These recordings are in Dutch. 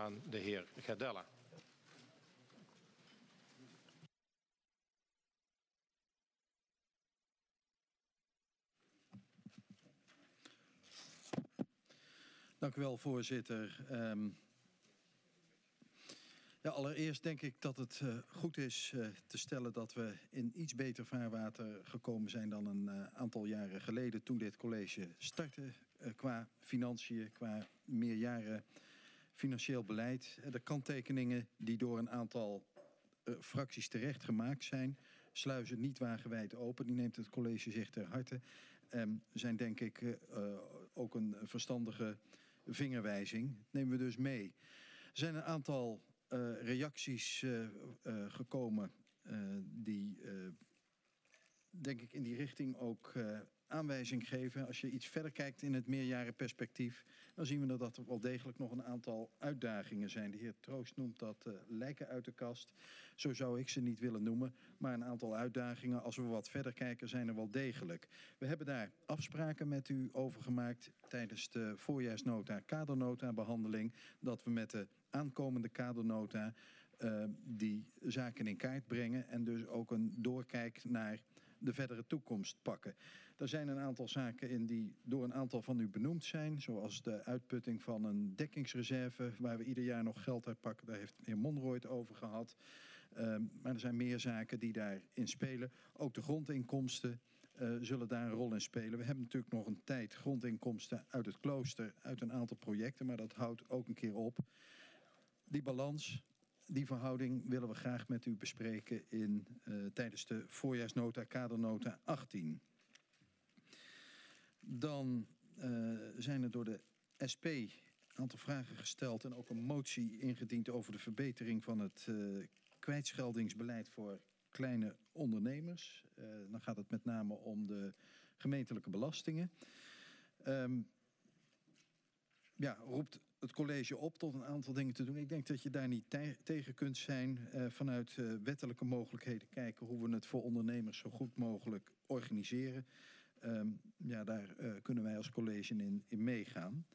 aan de heer Gerdella. Dank u wel, voorzitter. Allereerst denk ik dat het goed is te stellen dat we in iets beter vaarwater gekomen zijn dan een aantal jaren geleden toen dit college startte. Qua financiën, qua meerjaren financieel beleid. De kanttekeningen die door een aantal fracties terecht gemaakt zijn, sluizen niet wagenwijd open. Die neemt het college zich ter harte. Zijn denk ik ook een verstandige vingerwijzing. Nemen we dus mee. Er zijn een aantal reacties gekomen die denk ik in die richting ook aanwijzing geven. Als je iets verder kijkt in het meerjarenperspectief, dan zien we dat er wel degelijk nog een aantal uitdagingen zijn. De heer Troost noemt dat lijken uit de kast. Zo zou ik ze niet willen noemen. Maar een aantal uitdagingen, als we wat verder kijken, zijn er wel degelijk. We hebben daar afspraken met u over gemaakt tijdens de voorjaarsnota, kadernota behandeling, dat we met de aankomende kadernota die zaken in kaart brengen en dus ook een doorkijk naar de verdere toekomst pakken. Er zijn een aantal zaken in die door een aantal van u benoemd zijn, zoals de uitputting van een dekkingsreserve, waar we ieder jaar nog geld uit pakken. Daar heeft de heer Monroy het over gehad. Maar er zijn meer zaken die daarin spelen. Ook de grondinkomsten zullen daar een rol in spelen. We hebben natuurlijk nog een tijd grondinkomsten uit het klooster, uit een aantal projecten, maar dat houdt ook een keer op. Die balans, die verhouding willen we graag met u bespreken tijdens de voorjaarsnota, kadernota 18. Dan zijn er door de SP een aantal vragen gesteld en ook een motie ingediend over de verbetering van het kwijtscheldingsbeleid voor kleine ondernemers. Dan gaat het met name om de gemeentelijke belastingen. Roept het college op tot een aantal dingen te doen. Ik denk dat je daar niet tegen kunt zijn. Vanuit wettelijke mogelijkheden kijken hoe we het voor ondernemers zo goed mogelijk organiseren. Daar kunnen wij als college in meegaan.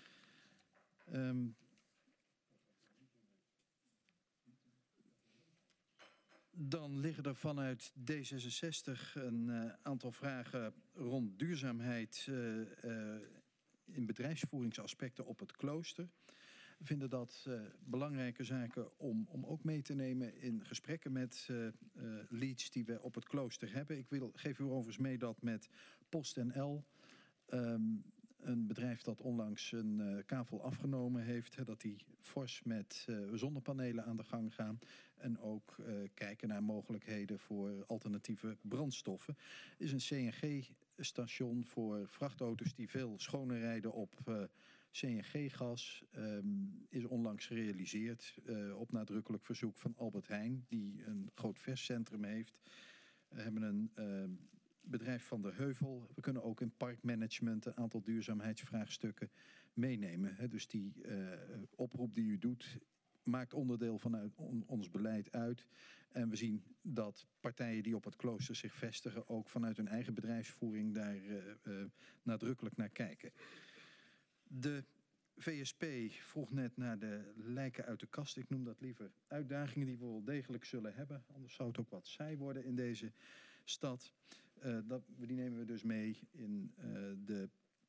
Dan liggen er vanuit D66 een aantal vragen rond duurzaamheid in bedrijfsvoeringsaspecten op het klooster. We vinden dat belangrijke zaken om ook mee te nemen in gesprekken met leads die we op het klooster hebben. Ik geef u overigens mee dat met PostNL, een bedrijf dat onlangs een kavel afgenomen heeft, dat die fors met zonnepanelen aan de gang gaan en ook kijken naar mogelijkheden voor alternatieve brandstoffen. Is een CNG-station voor vrachtauto's die veel schoner rijden op CNG-gas. Is onlangs gerealiseerd op nadrukkelijk verzoek van Albert Heijn, die een groot verscentrum heeft. We hebben een bedrijf van de Heuvel. We kunnen ook in parkmanagement een aantal duurzaamheidsvraagstukken meenemen. Dus die oproep die u doet maakt onderdeel van ons beleid uit. En we zien dat partijen die op het klooster zich vestigen ook vanuit hun eigen bedrijfsvoering daar nadrukkelijk naar kijken. De VSP vroeg net naar de lijken uit de kast. Ik noem dat liever uitdagingen die we wel degelijk zullen hebben. Anders zou het ook wat saai worden in deze stad. Die nemen we dus mee in de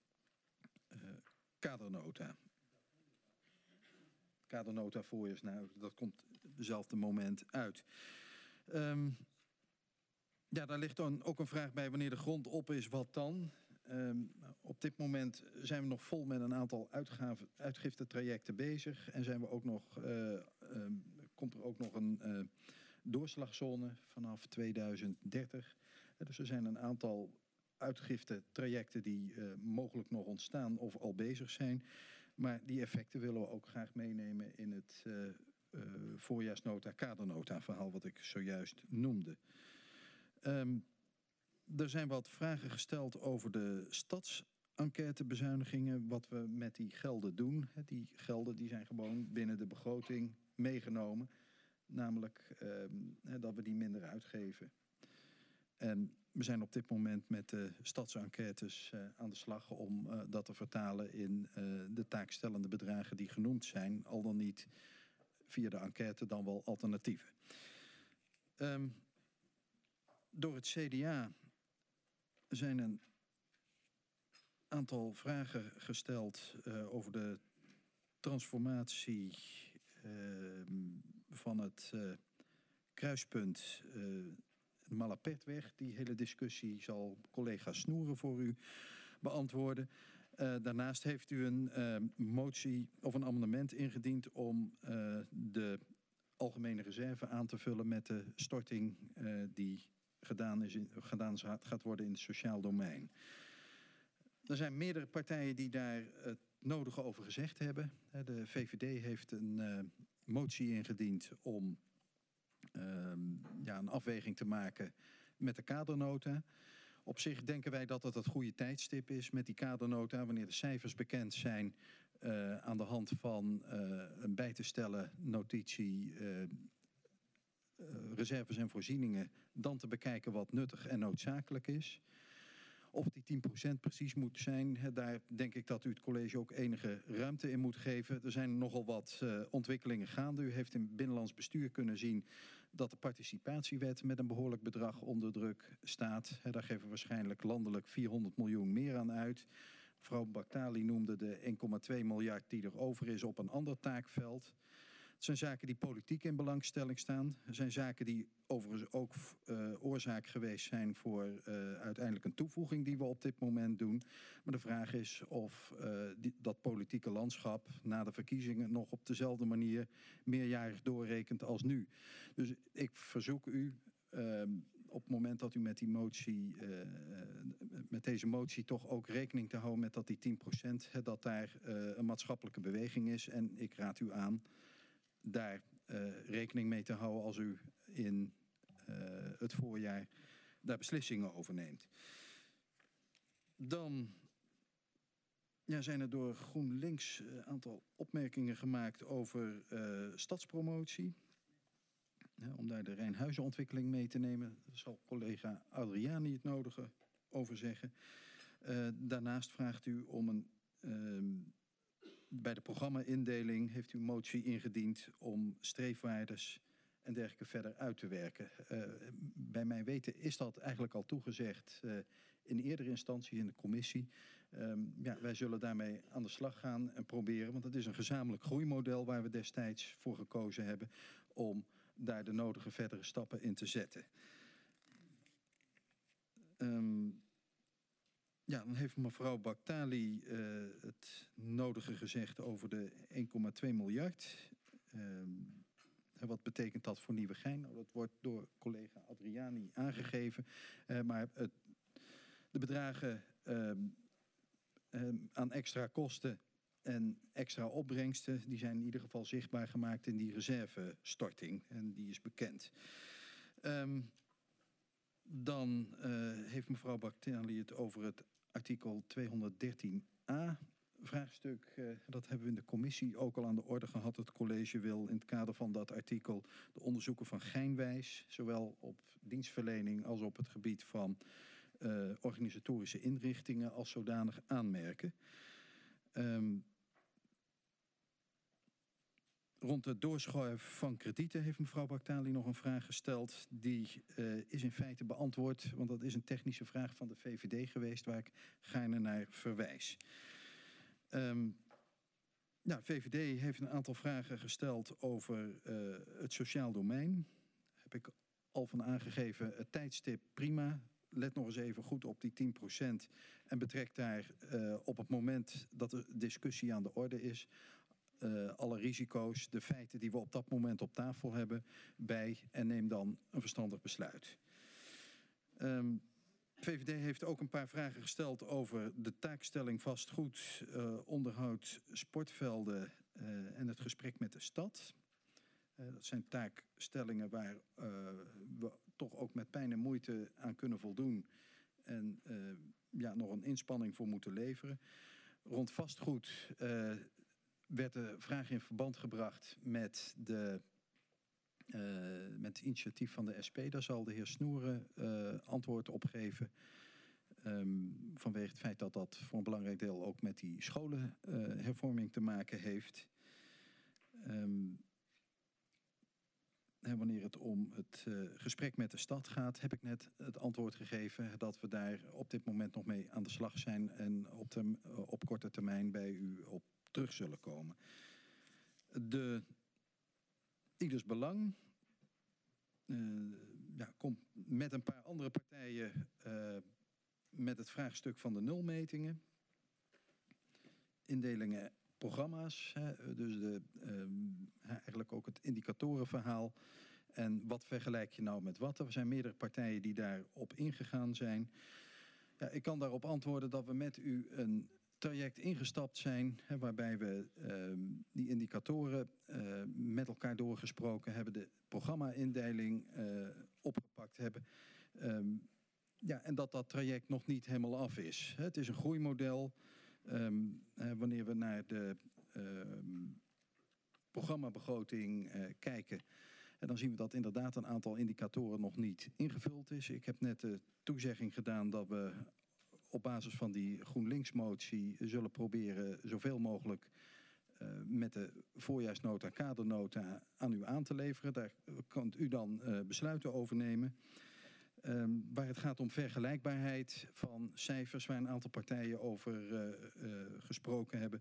kadernota. Kadernota voorjaars, dat komt dezelfde moment uit. Daar ligt dan ook een vraag bij: wanneer de grond op is, wat dan? Op dit moment zijn we nog vol met een aantal uitgiftetrajecten bezig. En zijn we ook nog, komt er ook nog een doorslagzone vanaf 2030. Dus er zijn een aantal uitgiftetrajecten die mogelijk nog ontstaan of al bezig zijn. Maar die effecten willen we ook graag meenemen in het voorjaarsnota, kadernota verhaal wat ik zojuist noemde. Er zijn wat vragen gesteld over de stadsenquêtebezuinigingen, wat we met die gelden doen. Die gelden die zijn gewoon binnen de begroting meegenomen. Namelijk dat we die minder uitgeven. En We zijn op dit moment met de stadsenquêtes aan de slag om dat te vertalen in de taakstellende bedragen die genoemd zijn, al dan niet via de enquête, dan wel alternatieven. Door het CDA zijn een aantal vragen gesteld over de transformatie van het kruispunt de Malapertweg. Die hele discussie zal collega Snoeren voor u beantwoorden. Daarnaast heeft u een motie of een amendement ingediend om de algemene reserve aan te vullen met de storting die gedaan gaat worden in het sociaal domein. Er zijn meerdere partijen die daar het nodige over gezegd hebben. De VVD heeft een motie ingediend om een afweging te maken met de kadernota. Op zich denken wij dat het goede tijdstip is met die kadernota, wanneer de cijfers bekend zijn, aan de hand van een bij te stellen notitie, reserves en voorzieningen, dan te bekijken wat nuttig en noodzakelijk is. Of die 10% precies moet zijn, daar denk ik dat u het college ook enige ruimte in moet geven. Er zijn nogal wat ontwikkelingen gaande. U heeft in binnenlands bestuur kunnen zien dat de participatiewet met een behoorlijk bedrag onder druk staat. Daar geven we waarschijnlijk landelijk 400 miljoen meer aan uit. Mevrouw Baktali noemde de 1,2 miljard die er over is op een ander taakveld. Het zijn zaken die politiek in belangstelling staan. Het zijn zaken die overigens ook oorzaak geweest zijn voor uiteindelijk een toevoeging die we op dit moment doen. Maar de vraag is of dat politieke landschap na de verkiezingen nog op dezelfde manier meerjarig doorrekent als nu. Dus ik verzoek u op het moment dat u met die motie, met deze motie toch ook rekening te houden met dat die 10%, dat daar een maatschappelijke beweging is. En ik raad u aan daar rekening mee te houden als u in het voorjaar daar beslissingen over neemt. Dan zijn er door GroenLinks een aantal opmerkingen gemaakt over stadspromotie. Om daar de Rijnhuizenontwikkeling mee te nemen, daar zal collega Adriani het nodige over zeggen. Daarnaast vraagt u om bij de programma-indeling heeft u een motie ingediend om streefwaardes en dergelijke verder uit te werken. Bij mijn weten is dat eigenlijk al toegezegd in eerdere instanties in de commissie. Wij zullen daarmee aan de slag gaan en proberen, want het is een gezamenlijk groeimodel waar we destijds voor gekozen hebben om daar de nodige verdere stappen in te zetten. Dan heeft mevrouw Baktali het nodige gezegd over de 1,2 miljard. Wat betekent dat voor Nieuwegein? Nou, dat wordt door collega Adriani aangegeven. Maar de bedragen aan extra kosten en extra opbrengsten, die zijn in ieder geval zichtbaar gemaakt in die reservestorting. En die is bekend. Dan heeft mevrouw Baktali het over het artikel 213a vraagstuk. Dat hebben we in de commissie ook al aan de orde gehad. Het college wil in het kader van dat artikel de onderzoeken van Geinwijs, zowel op dienstverlening als op het gebied van organisatorische inrichtingen als zodanig aanmerken. Rond het doorschuiven van kredieten heeft mevrouw Baktali nog een vraag gesteld. Die is in feite beantwoord, want dat is een technische vraag van de VVD geweest waar ik gaarne naar verwijs. VVD heeft een aantal vragen gesteld over het sociaal domein. Heb ik al van aangegeven, het tijdstip prima. Let nog eens even goed op die 10% en betrek daar op het moment dat de discussie aan de orde is alle risico's, de feiten die we op dat moment op tafel hebben bij en neem dan een verstandig besluit. VVD heeft ook een paar vragen gesteld over de taakstelling vastgoed, onderhoud, sportvelden en het gesprek met de stad. Dat zijn taakstellingen waar we toch ook met pijn en moeite aan kunnen voldoen en nog een inspanning voor moeten leveren. Rond vastgoed werd de vraag in verband gebracht met de met initiatief van de SP. Daar zal de heer Snoeren antwoord op geven. Vanwege het feit dat dat voor een belangrijk deel ook met die scholenhervorming te maken heeft. Wanneer het om het gesprek met de stad gaat, heb ik net het antwoord gegeven dat we daar op dit moment nog mee aan de slag zijn en op korte termijn bij u op terug zullen komen. Ieders Belang komt met een paar andere partijen met het vraagstuk van de nulmetingen. Indelingen programma's, dus eigenlijk ook het indicatorenverhaal. En wat vergelijk je nou met wat? Er zijn meerdere partijen die daarop ingegaan zijn. Ja, ik kan daarop antwoorden dat we met u een traject ingestapt zijn, waarbij we die indicatoren met elkaar doorgesproken hebben, de programma-indeling opgepakt hebben. En dat traject nog niet helemaal af is. Het is een groeimodel. Wanneer we naar de programmabegroting kijken, dan zien we dat inderdaad een aantal indicatoren nog niet ingevuld is. Ik heb net de toezegging gedaan dat we op basis van die GroenLinks-motie zullen proberen zoveel mogelijk met de voorjaarsnota, kadernota aan u aan te leveren. Daar kunt u dan besluiten over nemen. Waar het gaat om vergelijkbaarheid van cijfers, waar een aantal partijen over gesproken hebben,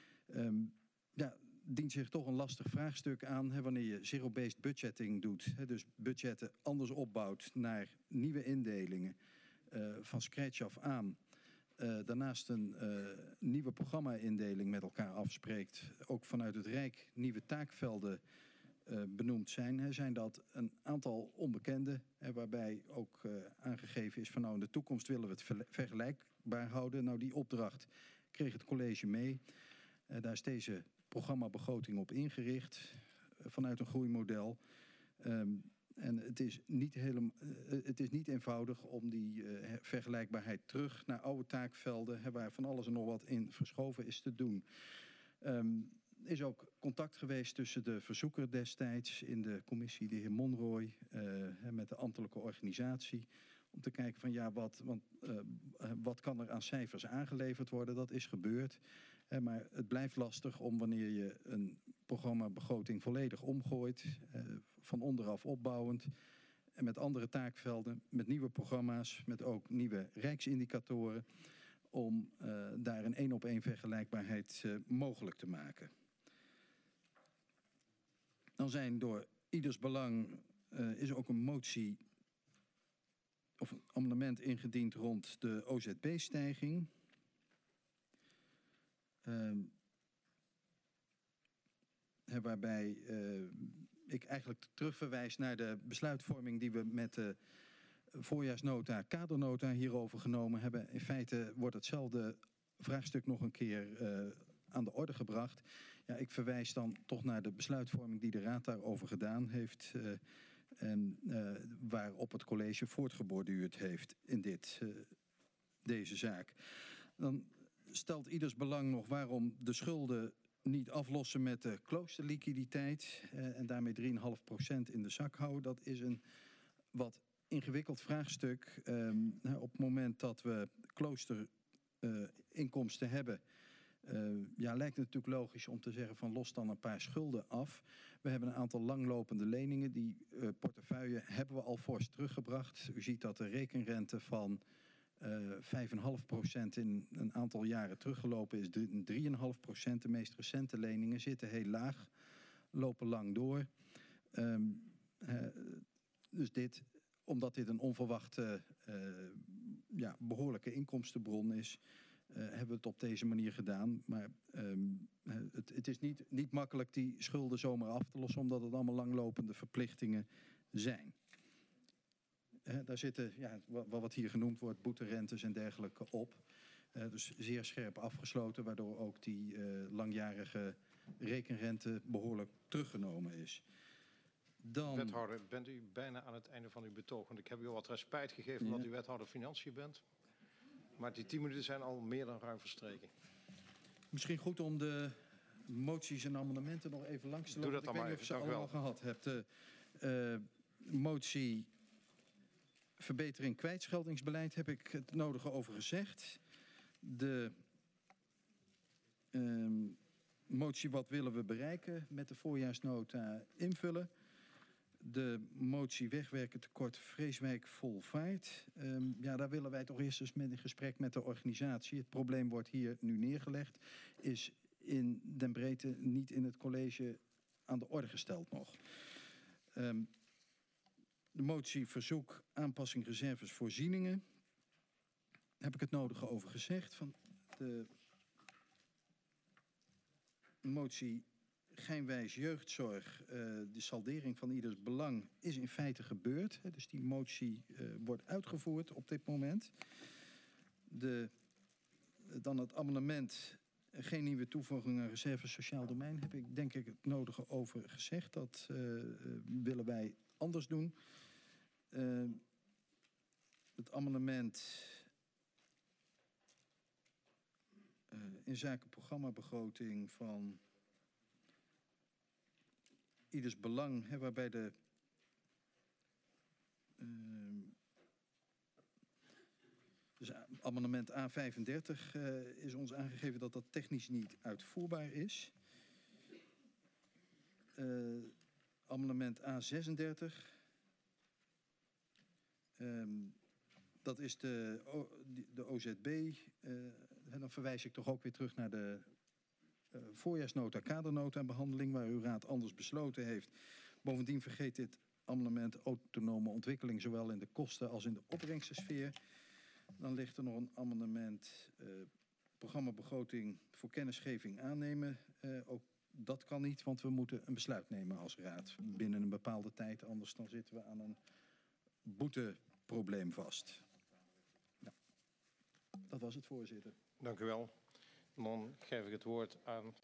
dient zich toch een lastig vraagstuk aan. Wanneer je zero-based budgeting doet, dus budgetten anders opbouwt naar nieuwe indelingen, van scratch af aan. Daarnaast een nieuwe programma-indeling met elkaar afspreekt. Ook vanuit het Rijk nieuwe taakvelden benoemd zijn. Zijn dat een aantal onbekende, waarbij ook aangegeven is van nou in de toekomst willen we het vergelijkbaar houden. Nou, die opdracht kreeg het college mee. Daar is deze programmabegroting op ingericht vanuit een groeimodel. En het is niet eenvoudig om die vergelijkbaarheid terug naar oude taakvelden, waar van alles en nog wat in verschoven is, te doen. Is ook contact geweest tussen de verzoeker destijds in de commissie, de heer Monroy, met de ambtelijke organisatie. Om te kijken van wat kan er aan cijfers aangeleverd worden. Dat is gebeurd. Maar het blijft lastig om wanneer je een programmabegroting volledig omgooit, van onderaf opbouwend, en met andere taakvelden, met nieuwe programma's, met ook nieuwe rijksindicatoren, om daar een 1-op-1 vergelijkbaarheid mogelijk te maken. Dan zijn door Ieders Belang is ook een motie of een amendement ingediend rond de OZB-stijging. Waarbij ik eigenlijk terugverwijs naar de besluitvorming die we met de voorjaarsnota, kadernota hierover genomen hebben. In feite wordt hetzelfde vraagstuk nog een keer aan de orde gebracht. Ja, ik verwijs dan toch naar de besluitvorming die de Raad daarover gedaan heeft. Waarop het college voortgeborduurd heeft in deze zaak. Dan stelt Ieders Belang nog waarom de schulden niet aflossen met de kloosterliquiditeit en daarmee 3,5% in de zak houden. Dat is een wat ingewikkeld vraagstuk. Op het moment dat we kloosterinkomsten hebben, lijkt het natuurlijk logisch om te zeggen van los dan een paar schulden af. We hebben een aantal langlopende leningen. Die portefeuille hebben we al fors teruggebracht. U ziet dat de rekenrente van 5,5% in een aantal jaren teruggelopen is. 3,5%. De meest recente leningen zitten heel laag, lopen lang door. Dus omdat dit een onverwachte behoorlijke inkomstenbron is, hebben we het op deze manier gedaan. Maar het is niet makkelijk die schulden zomaar af te lossen, omdat het allemaal langlopende verplichtingen zijn. Daar zitten, wat hier genoemd wordt, boeterentes en dergelijke op. Dus zeer scherp afgesloten, waardoor ook die langjarige rekenrente behoorlijk teruggenomen is. Dan... Wethouder, bent u bijna aan het einde van uw betoog? Want ik heb u al wat respijt gegeven omdat u wethouder Financiën bent. Maar die 10 minuten zijn al meer dan ruim verstreken. Misschien goed om de moties en amendementen nog even langs te lopen. Doe dat dan maar even. Ik weet niet of je ze allemaal gehad hebt. Motie verbetering kwijtscheldingsbeleid heb ik het nodige over gezegd. De motie wat willen we bereiken met de voorjaarsnota invullen. De motie wegwerken tekort Vreeswijk Volvaart. Daar willen wij toch eerst eens met een gesprek met de organisatie. Het probleem wordt hier nu neergelegd. Is in den breedte niet in het college aan de orde gesteld nog. De motie verzoek aanpassing reserves voorzieningen. Heb ik het nodige over gezegd. Van de motie Geinwijs jeugdzorg, de saldering van ieders belang is in feite gebeurd. Dus die motie wordt uitgevoerd op dit moment. Dan het amendement geen nieuwe toevoeging aan reserve sociaal domein heb ik denk ik het nodige over gezegd. Dat willen wij anders doen. Het amendement in zaken programmabegroting van ieders belang, waarbij de dus amendement A35 is ons aangegeven dat dat technisch niet uitvoerbaar is. Amendement A36. Dat is de OZB. En dan verwijs ik toch ook weer terug naar de voorjaarsnota, kadernota behandeling, waar uw raad anders besloten heeft. Bovendien vergeet dit amendement autonome ontwikkeling, zowel in de kosten als in de opbrengstensfeer. Dan ligt er nog een amendement programmabegroting voor kennisgeving aannemen. Ook dat kan niet, want we moeten een besluit nemen als raad binnen een bepaalde tijd. Anders dan zitten we aan een boeteprobleem vast. Ja. Dat was het, voorzitter. Dank u wel. Dan geef ik het woord aan